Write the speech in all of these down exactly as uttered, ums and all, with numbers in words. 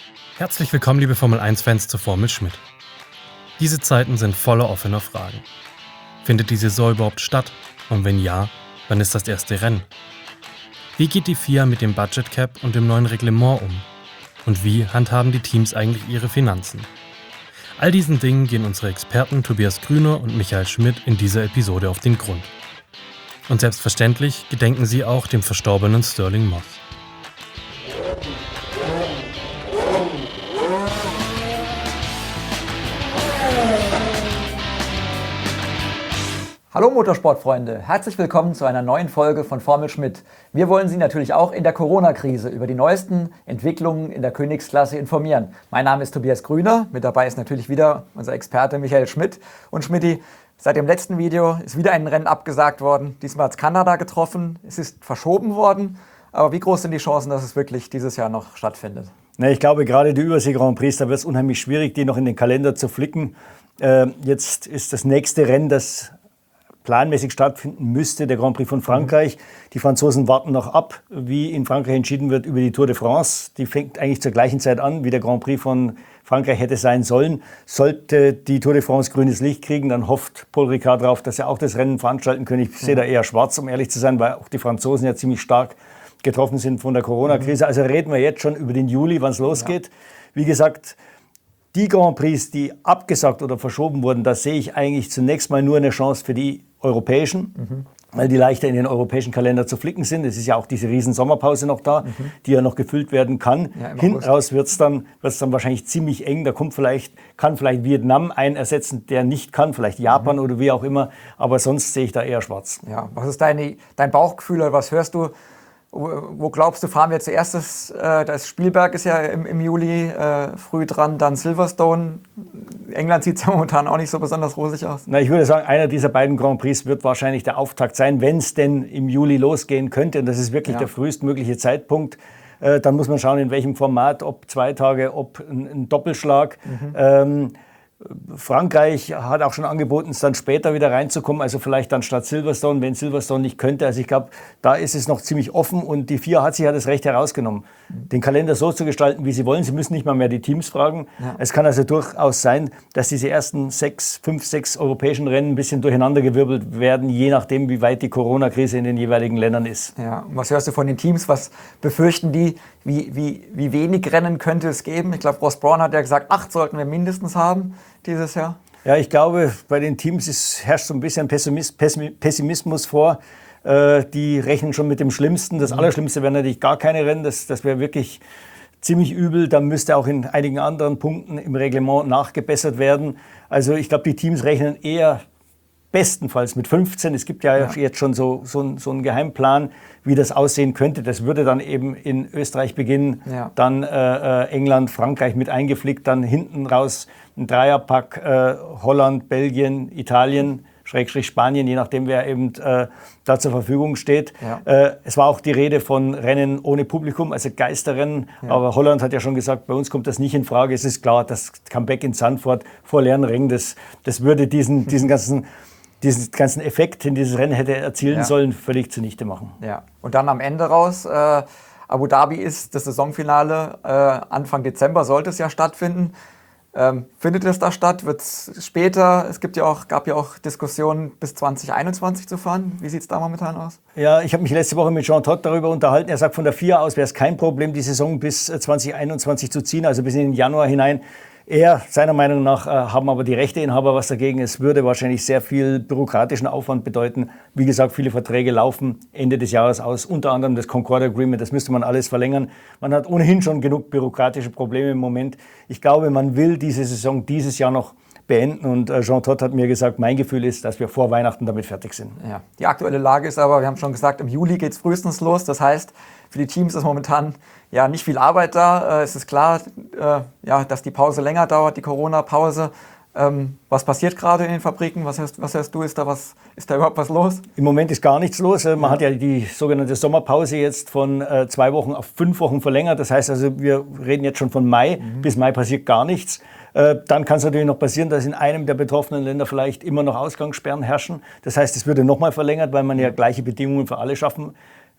Herzlich willkommen, liebe Formel eins Fans, zur Formel Schmidt. Diese Zeiten sind voller offener Fragen. Findet die Saison überhaupt statt? Und wenn ja, wann ist das erste Rennen? Wie geht die F I A mit dem Budget Cap und dem neuen Reglement um? Und wie handhaben die Teams eigentlich ihre Finanzen? All diesen Dingen gehen unsere Experten Tobias Grüner und Michael Schmidt in dieser Episode auf den Grund. Und selbstverständlich gedenken sie auch dem verstorbenen Stirling Moss. Hallo Motorsportfreunde, herzlich willkommen zu einer neuen Folge von Formel Schmidt. Wir wollen Sie natürlich auch in der Corona-Krise über die neuesten Entwicklungen in der Königsklasse informieren. Mein Name ist Tobias Grüner, mit dabei ist natürlich wieder unser Experte Michael Schmidt. Und Schmidti, seit dem letzten Video ist wieder ein Rennen abgesagt worden. Diesmal hat es Kanada getroffen, es ist verschoben worden. Aber wie groß sind die Chancen, dass es wirklich dieses Jahr noch stattfindet? Na, ich glaube, gerade die Übersee-Grand Prix, da wird es unheimlich schwierig, die noch in den Kalender zu flicken. Äh, jetzt ist das nächste Rennen, das planmäßig stattfinden müsste, der Grand Prix von Frankreich. Die Franzosen warten noch ab, wie in Frankreich entschieden wird über die Tour de France. Die fängt eigentlich zur gleichen Zeit an, wie der Grand Prix von Frankreich hätte sein sollen. Sollte die Tour de France grünes Licht kriegen, dann hofft Paul Ricard darauf, dass er auch das Rennen veranstalten können. Ich sehe da eher schwarz, um ehrlich zu sein, weil auch die Franzosen ja ziemlich stark getroffen sind von der Corona-Krise. Also reden wir jetzt schon über den Juli, wann es losgeht. Wie gesagt, die Grand Prix, die abgesagt oder verschoben wurden, da sehe ich eigentlich zunächst mal nur eine Chance für die europäischen, mhm. weil die leichter in den europäischen Kalender zu flicken sind. Es ist ja auch diese riesen Sommerpause noch da, mhm. die ja noch gefüllt werden kann. Ja, hinten raus wird es dann, wird's dann wahrscheinlich ziemlich eng. Da kommt vielleicht, kann vielleicht Vietnam einen ersetzen, der nicht kann, vielleicht Japan mhm. oder wie auch immer. Aber sonst sehe ich da eher schwarz. Ja, was ist deine, dein Bauchgefühl oder was hörst du? Wo glaubst du, fahren wir zuerst? Das, äh, das Spielberg ist ja im, im Juli äh, früh dran, dann Silverstone. England sieht ja momentan auch nicht so besonders rosig aus. Na, ich würde sagen, einer dieser beiden Grand Prix wird wahrscheinlich der Auftakt sein, wenn es denn im Juli losgehen könnte. Und das ist wirklich ja. der frühestmögliche Zeitpunkt. Äh, dann muss man schauen, in welchem Format, ob zwei Tage, ob ein, ein Doppelschlag. Mhm. Ähm, Frankreich hat auch schon angeboten, es dann später wieder reinzukommen, also vielleicht dann statt Silverstone, wenn Silverstone nicht könnte. Also ich glaube, da ist es noch ziemlich offen und die F I A hat sich ja das Recht herausgenommen, den Kalender so zu gestalten, wie sie wollen. Sie müssen nicht mal mehr die Teams fragen. Ja. Es kann also durchaus sein, dass diese ersten sechs, fünf, sechs europäischen Rennen ein bisschen durcheinandergewirbelt werden, je nachdem, wie weit die Corona-Krise in den jeweiligen Ländern ist. Ja. Und was hörst du von den Teams? Was befürchten die? Wie, wie, wie wenig Rennen könnte es geben? Ich glaube, Ross Brawn hat ja gesagt, acht sollten wir mindestens haben dieses Jahr. Ja, ich glaube, bei den Teams ist, herrscht so ein bisschen Pessimismus vor. Äh, die rechnen schon mit dem Schlimmsten. Das mhm. Allerschlimmste wäre natürlich gar keine Rennen. Das, das wäre wirklich ziemlich übel. Da müsste auch in einigen anderen Punkten im Reglement nachgebessert werden. Also ich glaube, die Teams rechnen eher bestenfalls mit fünfzehn. Es gibt ja, ja. jetzt schon so, so, so einen Geheimplan, wie das aussehen könnte. Das würde dann eben in Österreich beginnen, ja. dann äh, England, Frankreich mit eingeflickt, dann hinten raus ein Dreierpack, äh, Holland, Belgien, Italien, Schrägstrich Spanien, je nachdem, wer eben äh, da zur Verfügung steht. Ja. Äh, es war auch die Rede von Rennen ohne Publikum, also Geisterrennen. Ja. Aber Holland hat ja schon gesagt, bei uns kommt das nicht in Frage. Es ist klar, das Comeback in Zandvoort vor leeren Rängen, das, das würde diesen, diesen ganzen diesen ganzen Effekt, den dieses Rennen hätte erzielen ja. sollen, völlig zunichte machen. Ja. Und dann am Ende raus, äh, Abu Dhabi ist das Saisonfinale, äh, Anfang Dezember sollte es ja stattfinden. Ähm, findet es da statt? Wird es später? Es gibt ja auch, gab ja auch Diskussionen, bis zwanzig einundzwanzig zu fahren. Wie sieht es da momentan aus? Ja, ich habe mich letzte Woche mit Jean Todt darüber unterhalten. Er sagt, von der F I A aus wäre es kein Problem, die Saison bis zwanzig einundzwanzig zu ziehen, also bis in den Januar hinein. Er, seiner Meinung nach, äh, haben aber die Rechteinhaber was dagegen. Es würde wahrscheinlich sehr viel bürokratischen Aufwand bedeuten. Wie gesagt, viele Verträge laufen Ende des Jahres aus, unter anderem das Concorde Agreement, das müsste man alles verlängern. Man hat ohnehin schon genug bürokratische Probleme im Moment. Ich glaube, man will diese Saison dieses Jahr noch beenden und äh, Jean Todt hat mir gesagt, mein Gefühl ist, dass wir vor Weihnachten damit fertig sind. Ja. Die aktuelle Lage ist aber, wir haben schon gesagt, im Juli geht es frühestens los. Das heißt, für die Teams ist momentan ja nicht viel Arbeit da. Äh, es ist klar, äh, ja, dass die Pause länger dauert, die Corona-Pause. Ähm, was passiert gerade in den Fabriken? Was hörst, was hörst du? Ist da, was, ist da überhaupt was los? Im Moment ist gar nichts los. Man ja. hat ja die sogenannte Sommerpause jetzt von äh, zwei Wochen auf fünf Wochen verlängert. Das heißt also, wir reden jetzt schon von Mai. Mhm. Bis Mai passiert gar nichts. Äh, dann kann es natürlich noch passieren, dass in einem der betroffenen Länder vielleicht immer noch Ausgangssperren herrschen. Das heißt, es würde nochmal verlängert, weil man ja gleiche Bedingungen für alle schaffen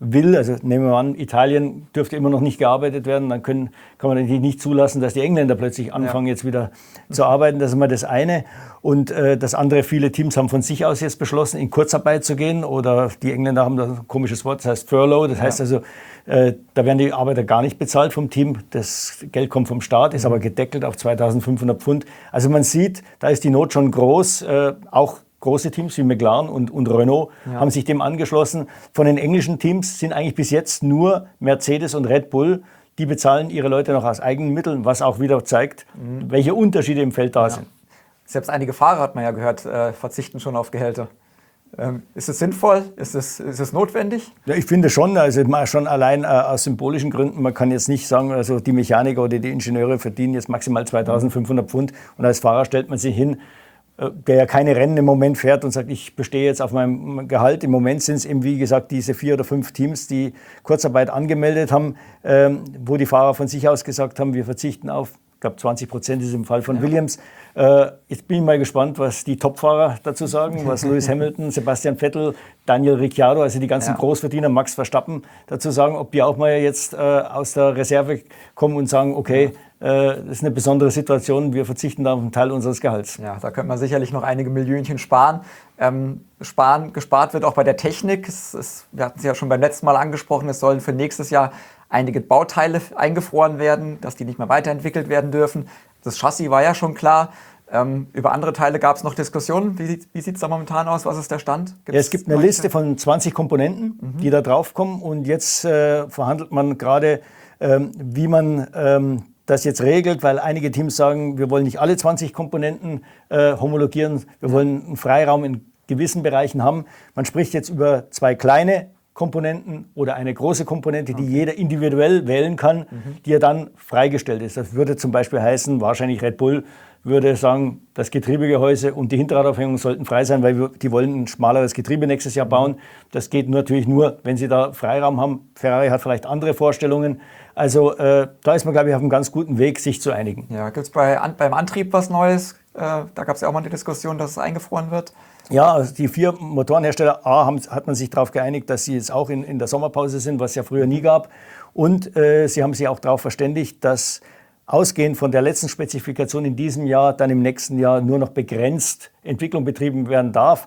will, also nehmen wir an, Italien dürfte immer noch nicht gearbeitet werden, dann können, kann man natürlich nicht zulassen, dass die Engländer plötzlich anfangen, ja. jetzt wieder zu arbeiten. Das ist mal das eine. Und äh, das andere, viele Teams haben von sich aus jetzt beschlossen, in Kurzarbeit zu gehen, oder die Engländer haben da ein komisches Wort, das heißt Furlough, das ja. heißt also, äh, da werden die Arbeiter gar nicht bezahlt vom Team, das Geld kommt vom Staat, ist mhm. aber gedeckelt auf zweitausendfünfhundert Pfund. Also man sieht, da ist die Not schon groß, äh, auch große Teams wie McLaren und, und Renault ja. haben sich dem angeschlossen. Von den englischen Teams sind eigentlich bis jetzt nur Mercedes und Red Bull, die bezahlen ihre Leute noch aus eigenen Mitteln, was auch wieder zeigt, mhm. welche Unterschiede im Feld da ja. sind. Selbst einige Fahrer, hat man ja gehört, äh, verzichten schon auf Gehälter. Ähm, ist es sinnvoll? Ist es, ist es notwendig? Ja, ich finde schon, also schon allein äh, aus symbolischen Gründen. Man kann jetzt nicht sagen, also die Mechaniker oder die Ingenieure verdienen jetzt maximal zweitausendfünfhundert Pfund und als Fahrer stellt man sich hin, der ja keine Rennen im Moment fährt und sagt, ich bestehe jetzt auf meinem Gehalt. Im Moment sind es eben, wie gesagt, diese vier oder fünf Teams, die Kurzarbeit angemeldet haben, ähm, wo die Fahrer von sich aus gesagt haben, wir verzichten auf, ich glaube zwanzig Prozent ist im Fall von ja. Williams. Äh, jetzt bin ich mal gespannt, was die Topfahrer dazu sagen, was Lewis Hamilton, Sebastian Vettel, Daniel Ricciardo, also die ganzen ja. Großverdiener, Max Verstappen dazu sagen, ob die auch mal jetzt äh, aus der Reserve kommen und sagen, okay, ja. das ist eine besondere Situation, wir verzichten da auf einen Teil unseres Gehalts. Ja, da könnte man sicherlich noch einige Millionchen sparen. Ähm, sparen gespart wird auch bei der Technik. Es, es, wir hatten es ja schon beim letzten Mal angesprochen, es sollen für nächstes Jahr einige Bauteile eingefroren werden, dass die nicht mehr weiterentwickelt werden dürfen. Das Chassis war ja schon klar. Ähm, über andere Teile gab es noch Diskussionen. Wie, wie sieht es da momentan aus? Was ist der Stand? Ja, es gibt eine Leute? Liste von zwanzig Komponenten, mhm. die da draufkommen. Und jetzt äh, verhandelt man gerade, ähm, wie man ähm, das jetzt regelt, weil einige Teams sagen, wir wollen nicht alle zwanzig Komponenten äh, homologieren, wir wollen einen Freiraum in gewissen Bereichen haben. Man spricht jetzt über zwei kleine Komponenten oder eine große Komponente, die okay. jeder individuell wählen kann, mhm. die ja dann freigestellt ist. Das würde zum Beispiel heißen, wahrscheinlich Red Bull würde sagen, das Getriebegehäuse und die Hinterradaufhängung sollten frei sein, weil wir, die wollen ein schmaleres Getriebe nächstes Jahr bauen. Das geht natürlich nur, wenn sie da Freiraum haben. Ferrari hat vielleicht andere Vorstellungen. Also äh, da ist man, glaube ich, auf einem ganz guten Weg, sich zu einigen. Ja, gibt es bei, an, beim Antrieb was Neues? Äh, da gab es ja auch mal die Diskussion, dass es eingefroren wird. Ja, also die vier Motorenhersteller, A, haben, hat man sich darauf geeinigt, dass sie jetzt auch in, in der Sommerpause sind, was es ja früher nie gab. Und äh, sie haben sich auch darauf verständigt, dass ausgehend von der letzten Spezifikation in diesem Jahr, dann im nächsten Jahr nur noch begrenzt Entwicklung betrieben werden darf.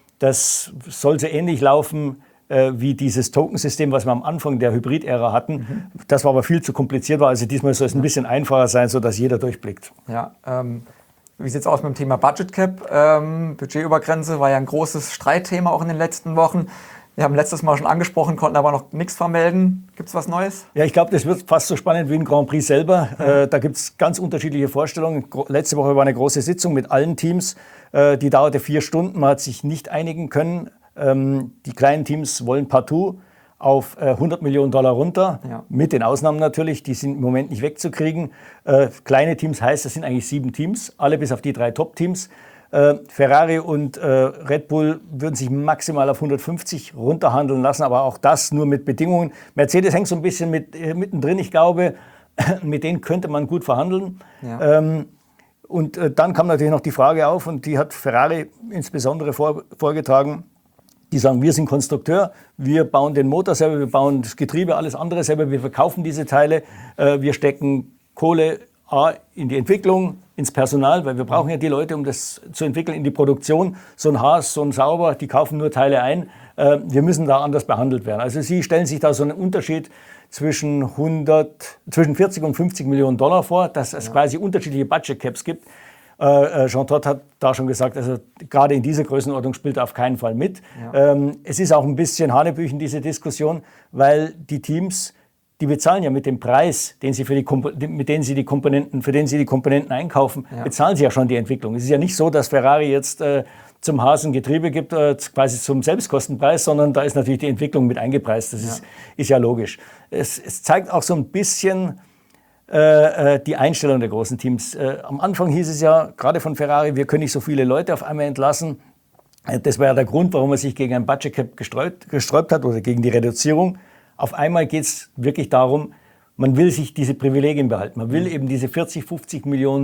Das soll so ähnlich laufen äh, wie dieses Tokensystem, was wir am Anfang der Hybrid-Ära hatten. Mhm. Das war aber viel zu kompliziert, war. Also diesmal soll es ein bisschen einfacher sein, sodass jeder durchblickt. Ja, ähm, wie sieht es aus mit dem Thema Budget Cap? Ähm, Budgetübergrenze war ja ein großes Streitthema auch in den letzten Wochen. Wir haben letztes Mal schon angesprochen, konnten aber noch nichts vermelden. Gibt es was Neues? Ja, ich glaube, das wird fast so spannend wie ein Grand Prix selber. Ja. Äh, da gibt es ganz unterschiedliche Vorstellungen. Letzte Woche war eine große Sitzung mit allen Teams. Äh, die dauerte vier Stunden. Man hat sich nicht einigen können. Ähm, die kleinen Teams wollen partout auf äh, hundert Millionen Dollar runter. Ja. Mit den Ausnahmen natürlich. Die sind im Moment nicht wegzukriegen. Äh, kleine Teams heißt, das sind eigentlich sieben Teams. Alle bis auf die drei Top-Teams. Äh, Ferrari und äh, Red Bull würden sich maximal auf hundertfünfzig runterhandeln lassen, aber auch das nur mit Bedingungen. Mercedes hängt so ein bisschen mit, äh, mittendrin. Ich glaube, mit denen könnte man gut verhandeln. Ja. Ähm, und äh, dann kam natürlich noch die Frage auf, und die hat Ferrari insbesondere vor, vorgetragen. Die sagen, wir sind Konstrukteur, wir bauen den Motor selber, wir bauen das Getriebe, alles andere selber, wir verkaufen diese Teile, äh, wir stecken Kohle A, in die Entwicklung, ins Personal, weil wir brauchen ja die Leute, um das zu entwickeln, in die Produktion. So ein Haas, so ein Sauber, die kaufen nur Teile ein. Äh, wir müssen da anders behandelt werden. Also Sie stellen sich da so einen Unterschied zwischen, hundert, zwischen vierzig und fünfzig Millionen Dollar vor, dass es ja. quasi unterschiedliche Budget Caps gibt. Äh, Jean Todt hat da schon gesagt, also gerade in dieser Größenordnung spielt er auf keinen Fall mit. Ja. Ähm, es ist auch ein bisschen Hanebüchen, diese Diskussion, weil die Teams, die bezahlen ja mit dem Preis, den sie für die, mit denen sie die Komponenten, für den sie die Komponenten einkaufen, ja. bezahlen sie ja schon die Entwicklung. Es ist ja nicht so, dass Ferrari jetzt äh, zum Haas ein Getriebe gibt, äh, quasi zum Selbstkostenpreis, sondern da ist natürlich die Entwicklung mit eingepreist. Das ja. Ist, ist ja logisch. Es, es zeigt auch so ein bisschen äh, die Einstellung der großen Teams. Äh, am Anfang hieß es ja, gerade von Ferrari, wir können nicht so viele Leute auf einmal entlassen. Das war ja der Grund, warum man sich gegen ein Budget Cap gesträubt, gesträubt hat oder gegen die Reduzierung. Auf einmal geht es wirklich darum, man will sich diese Privilegien behalten. Man will eben diese vierzig, fünfzig Millionen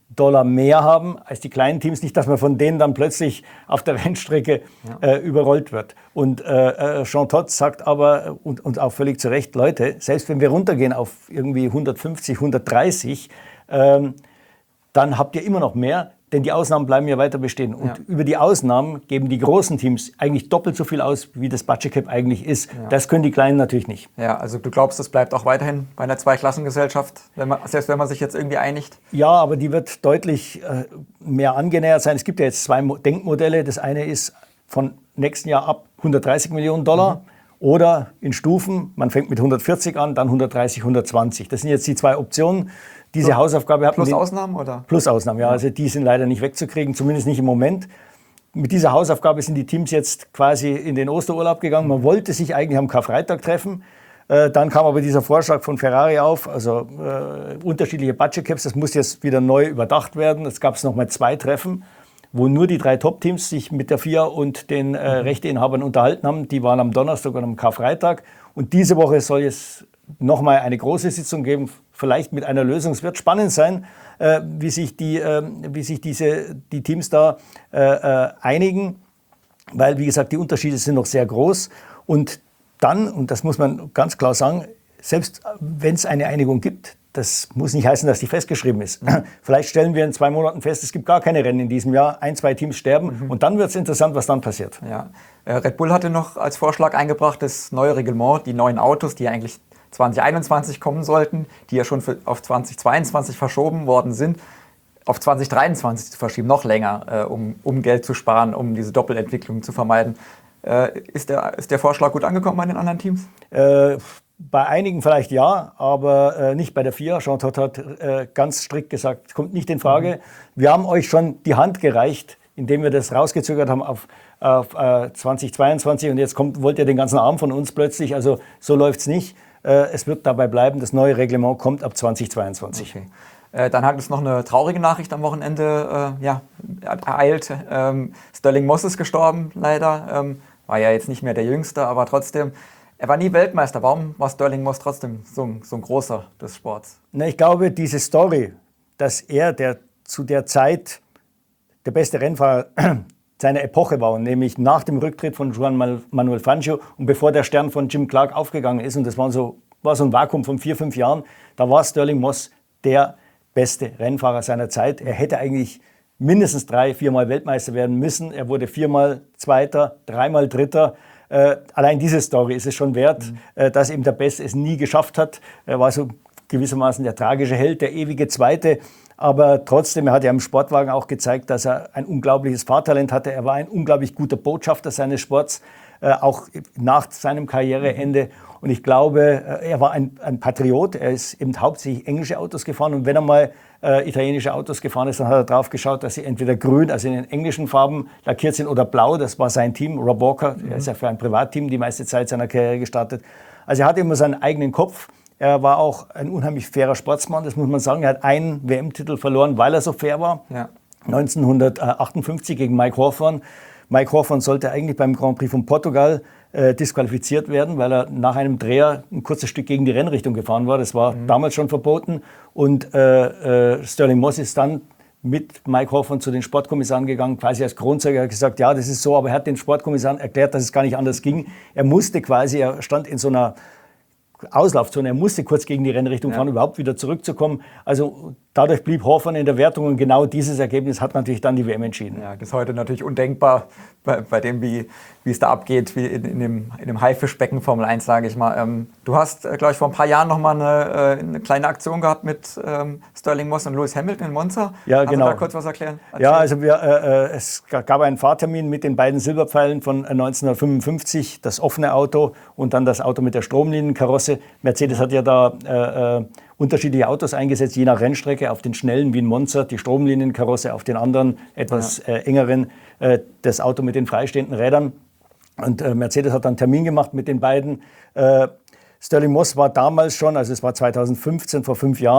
Dollar mehr haben als die kleinen Teams. Nicht, dass man von denen dann plötzlich auf der Rennstrecke ja. äh, überrollt wird. Und äh, Jean Todt sagt aber, und, und auch völlig zu Recht, Leute, selbst wenn wir runtergehen auf irgendwie hundertfünfzig, hundertdreißig, ähm, dann habt ihr immer noch mehr, denn die Ausnahmen bleiben ja weiter bestehen. Und ja. über die Ausnahmen geben die großen Teams eigentlich doppelt so viel aus, wie das Budget Cap eigentlich ist. Ja. Das können die Kleinen natürlich nicht. Ja, also du glaubst, das bleibt auch weiterhin bei einer Zweiklassengesellschaft, wenn man, selbst wenn man sich jetzt irgendwie einigt? Ja, aber die wird deutlich äh, mehr angenähert sein. Es gibt ja jetzt zwei Mo- Denkmodelle. Das eine ist von nächsten Jahr ab hundertdreißig Millionen Dollar. Mhm. Oder in Stufen, man fängt mit hundertvierzig an, dann hundertdreißig, hundertzwanzig. Das sind jetzt die zwei Optionen. Diese plus, Hausaufgabe hat man. Plus Ausnahmen, oder? Plus Ausnahmen, ja. ja. Also die sind leider nicht wegzukriegen, zumindest nicht im Moment. Mit dieser Hausaufgabe sind die Teams jetzt quasi in den Osterurlaub gegangen. Man wollte sich eigentlich am Karfreitag treffen. Äh, dann kam aber dieser Vorschlag von Ferrari auf, also äh, unterschiedliche Budget Caps. Das muss jetzt wieder neu überdacht werden. Es gab noch mal zwei Treffen, wo nur die drei Top-Teams sich mit der F I A und den äh, Rechteinhabern unterhalten haben. Die waren am Donnerstag und am Karfreitag. Und diese Woche soll es nochmal eine große Sitzung geben, vielleicht mit einer Lösung. Es wird spannend sein, äh, wie sich, die, äh, wie sich diese, die Teams da äh, äh, einigen, weil, wie gesagt, die Unterschiede sind noch sehr groß. Und dann, und das muss man ganz klar sagen, selbst wenn es eine Einigung gibt, das muss nicht heißen, dass die festgeschrieben ist. Mhm. Vielleicht stellen wir in zwei Monaten fest, es gibt gar keine Rennen in diesem Jahr. Ein, zwei Teams sterben mhm. und dann wird es interessant, was dann passiert. Ja. Red Bull hatte noch als Vorschlag eingebracht, das neue Reglement, die neuen Autos, die ja eigentlich zwanzig einundzwanzig kommen sollten, die ja schon für, auf zwanzig zweiundzwanzig verschoben worden sind, auf zwanzig dreiundzwanzig zu verschieben, noch länger, äh, um, um Geld zu sparen, um diese Doppelentwicklung zu vermeiden. Äh, ist, der, ist der Vorschlag gut angekommen bei den anderen Teams? Äh, bei einigen vielleicht ja, aber äh, nicht bei der F I A. Jean Todt hat äh, ganz strikt gesagt, kommt nicht in Frage. Mhm. Wir haben euch schon die Hand gereicht, indem wir das rausgezögert haben auf, auf äh, zwanzig zweiundzwanzig und jetzt kommt, wollt ihr den ganzen Arm von uns plötzlich. Also so läuft es nicht. Äh, es wird dabei bleiben, das neue Reglement kommt ab zwanzig zweiundzwanzig. Okay. Äh, dann hat es noch eine traurige Nachricht am Wochenende äh, ja, ereilt. Ähm, Stirling Moss ist gestorben, leider. Ähm, war ja jetzt nicht mehr der Jüngste, aber trotzdem. Er war nie Weltmeister. Warum war Stirling Moss trotzdem so, so ein großer des Sports? Na, ich glaube, diese Story, dass er der, zu der Zeit der beste Rennfahrer seiner Epoche war, nämlich nach dem Rücktritt von Juan Manuel Fangio und bevor der Stern von Jim Clark aufgegangen ist, und das war so, war so ein Vakuum von vier, fünf Jahren, da war Stirling Moss der beste Rennfahrer seiner Zeit. Er hätte eigentlich mindestens drei, viermal Weltmeister werden müssen. Er wurde viermal Zweiter, dreimal Dritter. Äh, allein diese Story ist es schon wert, mhm. äh, dass eben der Beste es nie geschafft hat. Er war so gewissermaßen der tragische Held, der ewige Zweite. Aber trotzdem, er hat ja im Sportwagen auch gezeigt, dass er ein unglaubliches Fahrtalent hatte. Er war ein unglaublich guter Botschafter seines Sports, äh, auch nach seinem Karriereende. Und ich glaube, er war ein, ein Patriot. Er ist eben hauptsächlich englische Autos gefahren. Und wenn er mal äh, italienische Autos gefahren ist, dann hat er drauf geschaut, dass sie entweder grün, also in den englischen Farben lackiert sind, oder blau. Das war sein Team, Rob Walker. Mhm. Er ist ja für ein Privatteam die meiste Zeit seiner Karriere gestartet. Also er hatte immer seinen eigenen Kopf. Er war auch ein unheimlich fairer Sportsmann, das muss man sagen. Er hat einen W M-Titel verloren, weil er so fair war. Ja. neunzehnhundertachtundfünfzig gegen Mike Hawthorne. Mike Hawthorne sollte eigentlich beim Grand Prix von Portugal äh, disqualifiziert werden, weil er nach einem Dreher ein kurzes Stück gegen die Rennrichtung gefahren war. Das war mhm. damals schon verboten. Und äh, äh, Stirling Moss ist dann mit Mike Hawthorne zu den Sportkommissaren gegangen, quasi als Kronzeuge. Er hat gesagt, ja, das ist so, aber er hat den Sportkommissaren erklärt, dass es gar nicht anders ging. Er musste quasi, er stand in so einer Auslaufzone, er musste kurz gegen die Rennrichtung ja. fahren, überhaupt wieder zurückzukommen. Also dadurch blieb Hawthorne in der Wertung und genau dieses Ergebnis hat natürlich dann die W M entschieden. Ja, das ist heute natürlich undenkbar, bei, bei dem, wie, wie es da abgeht, wie in, in dem, in dem Haifischbecken Formel eins, sage ich mal. Ähm, du hast, äh, glaube ich, vor ein paar Jahren noch mal eine, äh, eine kleine Aktion gehabt mit ähm, Stirling Moss und Lewis Hamilton in Monza. Ja, Kannst genau. du da kurz was erklären? Erzähl. Ja, also wir, äh, es gab einen Fahrtermin mit den beiden Silberpfeilen von neunzehnhundertfünfundfünfzig, das offene Auto und dann das Auto mit der Stromlinienkarosse. Mercedes hat ja da äh, unterschiedliche Autos eingesetzt, je nach Rennstrecke, auf den schnellen wie in Monza, die Stromlinienkarosse, auf den anderen etwas ja. äh, engeren, äh, das Auto mit den freistehenden Rädern. Und äh, Mercedes hat dann einen Termin gemacht mit den beiden. Äh, Stirling Moss war damals schon, also es war zweitausendfünfzehn, vor fünf Jahren,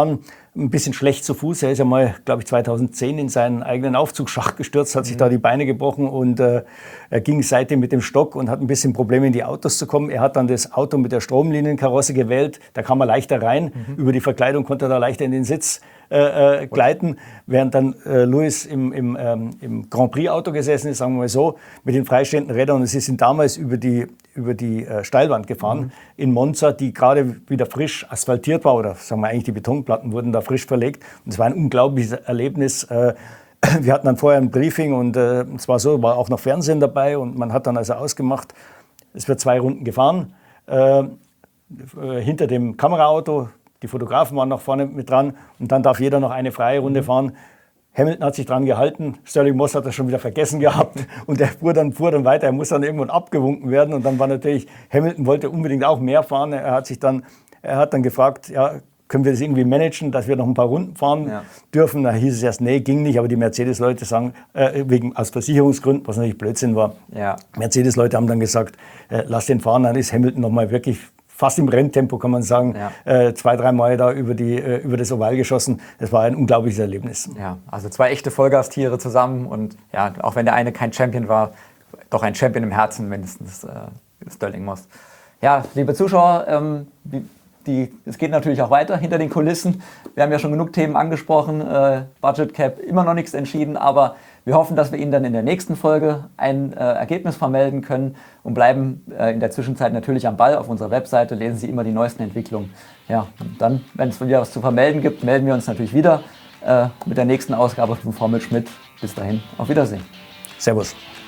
ein bisschen schlecht zu Fuß. Er ist ja mal, glaube ich, zweitausendzehn in seinen eigenen Aufzugsschacht gestürzt, hat sich da die Beine gebrochen und äh, er ging seitdem mit dem Stock und hat ein bisschen Probleme, in die Autos zu kommen. Er hat dann das Auto mit der Stromlinienkarosse gewählt. Da kam er leichter rein. Mhm. Über die Verkleidung konnte er da leichter in den Sitz äh, äh, gleiten. Während dann äh, Lewis im, im, ähm, im Grand Prix-Auto gesessen ist, sagen wir mal so, mit den freistehenden Rädern. Und sie sind damals über die, über die äh, Steilwand gefahren mhm. in Monza, die gerade wieder frisch asphaltiert war. Oder sagen wir eigentlich, die Betonplatten wurden da frisch verlegt. Und es war ein unglaubliches Erlebnis. Äh, wir hatten dann vorher ein Briefing und äh, es war so, war auch noch Fernsehen dabei. Und man hat dann also ausgemacht, es wird zwei Runden gefahren. Äh, hinter dem Kameraauto, die Fotografen waren noch vorne mit dran und dann darf jeder noch eine freie Runde fahren. Hamilton hat sich dran gehalten, Stirling Moss hat das schon wieder vergessen gehabt und er fuhr dann, fuhr dann weiter, er muss dann irgendwann abgewunken werden und dann war natürlich, Hamilton wollte unbedingt auch mehr fahren, er hat sich dann, er hat dann gefragt, ja, können wir das irgendwie managen, dass wir noch ein paar Runden fahren ja. dürfen. Da hieß es erst, nee, ging nicht, aber die Mercedes-Leute sagen, äh, wegen, aus Versicherungsgründen, was natürlich Blödsinn war, ja. Mercedes-Leute haben dann gesagt, äh, lass den fahren, dann ist Hamilton nochmal wirklich fast im Renntempo, kann man sagen, ja. äh, zwei, drei Mal da über, die, äh, über das Oval geschossen. Das war ein unglaubliches Erlebnis. Ja, also zwei echte Vollgastiere zusammen und ja, auch wenn der eine kein Champion war, doch ein Champion im Herzen mindestens, äh, Stirling Moss. Ja, liebe Zuschauer, ähm, die, die, es geht natürlich auch weiter hinter den Kulissen. Wir haben ja schon genug Themen angesprochen, äh, Budget Cap, immer noch nichts entschieden, aber wir hoffen, dass wir Ihnen dann in der nächsten Folge ein äh, Ergebnis vermelden können und bleiben äh, in der Zwischenzeit natürlich am Ball. Auf unserer Webseite lesen Sie immer die neuesten Entwicklungen. Ja, und dann, wenn es wieder was zu vermelden gibt, melden wir uns natürlich wieder äh, mit der nächsten Ausgabe von Formel Schmidt. Bis dahin, auf Wiedersehen. Servus.